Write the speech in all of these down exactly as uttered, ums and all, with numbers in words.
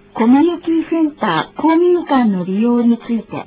コミュニティセンター公民館の利用について、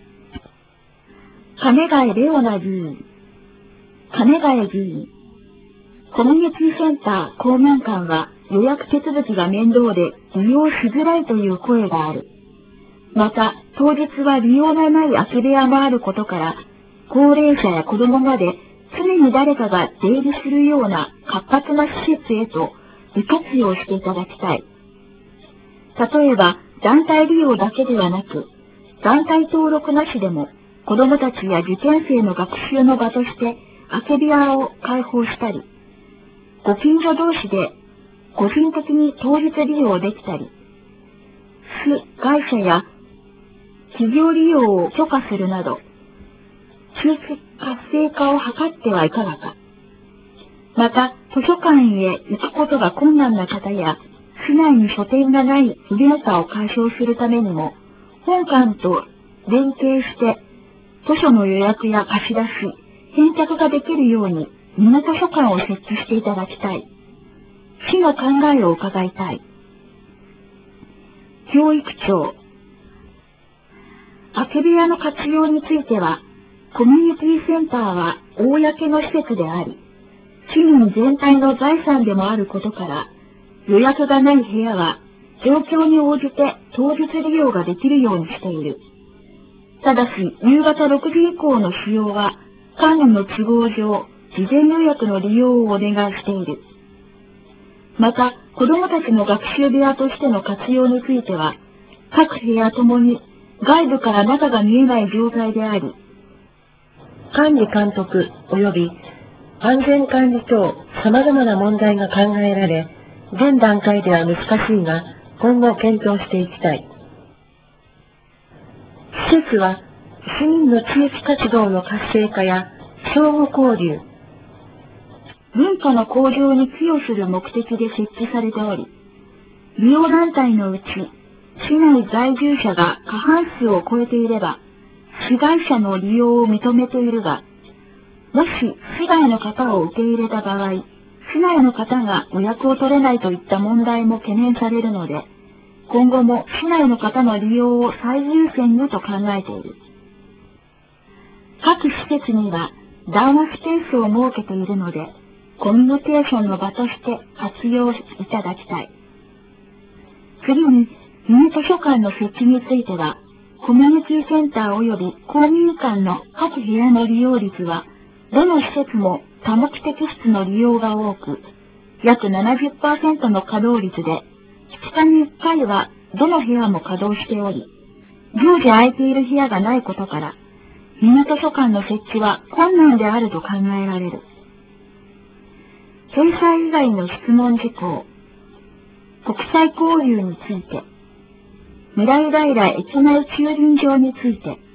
金貝レオナ議員、金貝議員、コミュニティセンター公民館は予約手続きが面倒で利用しづらいという声がある。また、当日は利用がない空き部屋もあることから、高齢者や子供まで常に誰かが出入りするような活発な施設へと利活用していただきたい。例えば、団体利用だけではなく、団体登録なしでも、子供たちや受験生の学習の場として、空き部屋を開放したり、ご近所同士で個人的に当日利用できたり、市、会社や企業利用を許可するなど、地域活性化を図ってはいかがか。また、図書館へ行くことが困難な方や、市内に書店がない不便さを解消するためにも、本館と連携して、図書の予約や貸し出し、返却ができるように、ミニ図書館を設置していただきたい。市の考えを伺いたい。教育庁。空き部屋の活用については、コミュニティセンターは公の施設であり、市民全体の財産でもあることから、予約がない部屋は状況に応じて当日利用ができるようにしている。ただし、夕方ろくじ以降の使用は、管理の都合上、事前予約の利用をお願いしている。また、子供たちの学習部屋としての活用については、各部屋ともに外部から中が見えない状態であり、管理監督及び安全管理等様々な問題が考えられ、現段階では難しいが、今後検討していきたい。施設は、市民の地域活動の活性化や相互交流、文化の向上に寄与する目的で設置されており、利用団体のうち、市内在住者が過半数を超えていれば、市外者の利用を認めているが、もし市外の方を受け入れた場合、市内の方が予約を取れないといった問題も懸念されるので、今後も市内の方の利用を最優先にと考えている。各施設には談話スペースを設けているので、コミュニケーションの場として活用いただきたい。次に、ミニ図書館の設置については、コミュニティセンター及び公民館の各部屋の利用率は、どの施設も多目的室の利用が多く、約 ななじゅっパーセント の稼働率で、ふつかにいっかいはどの部屋も稼働しており、常時空いている部屋がないことから、ミニ図書館の設置は困難であると考えられる。掲載以外の質問事項、国際交流について、未来平駅前駐輪場について、